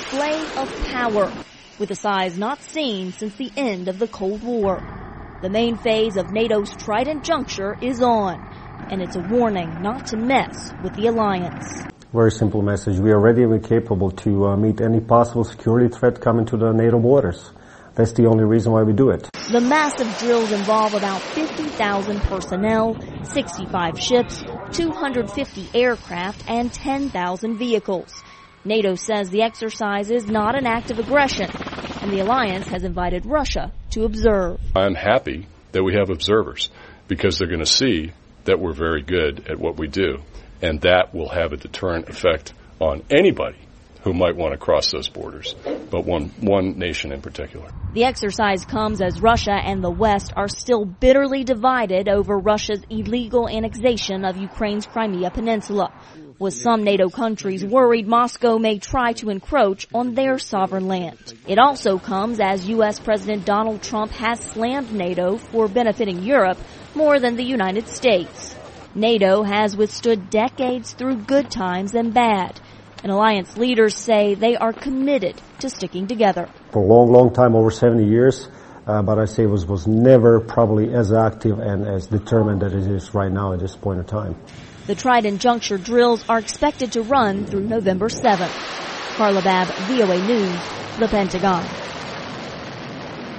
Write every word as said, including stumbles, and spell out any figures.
display of power with a size not seen since the end of the Cold War. The main phase of NATO's Trident Juncture is on, and it's a warning not to mess with the alliance. Very simple message. We are ready and we're capable to uh, meet any possible security threat coming to the NATO borders. That's the only reason why we do it. The massive drills involve about fifty thousand personnel, sixty-five ships, two hundred fifty aircraft, and ten thousand vehicles. NATO says the exercise is not an act of aggression, and the alliance has invited Russia to observe. I'm happy that we have observers because they're going to see that we're very good at what we do, and that will have a deterrent effect on anybody who might want to cross those borders, but one one nation in particular. The exercise comes as Russia and the West are still bitterly divided over Russia's illegal annexation of Ukraine's Crimea Peninsula, with some NATO countries worried Moscow may try to encroach on their sovereign land. It also comes as U S President Donald Trump has slammed NATO for benefiting Europe more than the United States. NATO has withstood decades through good times and bad, and alliance leaders say they are committed to sticking together. For a long, long time, over seventy years, uh, but I say was was never probably as active and as determined that it is right now at this point in time. The Trident Juncture drills are expected to run through November seventh. Carla Babb, V O A News, The Pentagon.